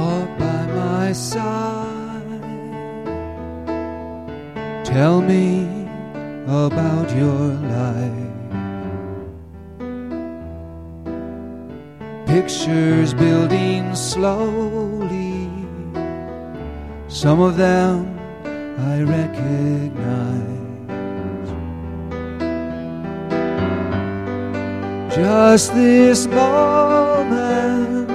walk by my side. Tell me about your life. Pictures building slowly, some of them I recognize. Just this moment,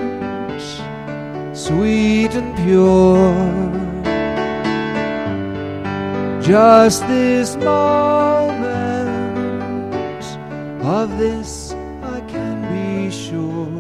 sweet and pure. Just this moment, of this I can be sure.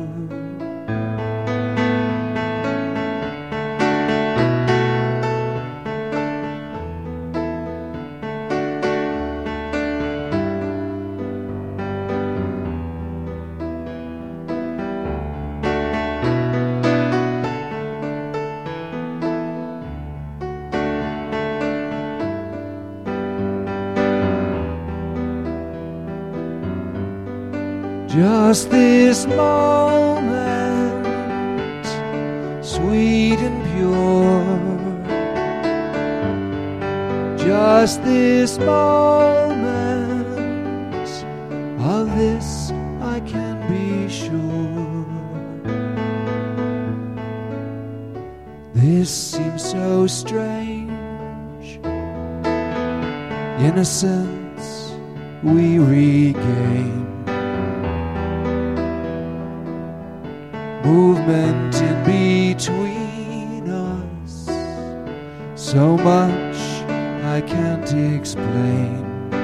Just this moment, sweet and pure. Just this moment, of this I can be sure. This seems so strange. Innocence we regain. Movement in between us, so much I can't explain.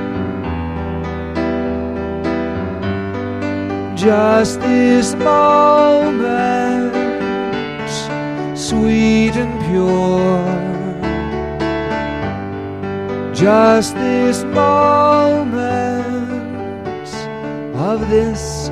Just this moment, sweet and pure. Just this moment, of this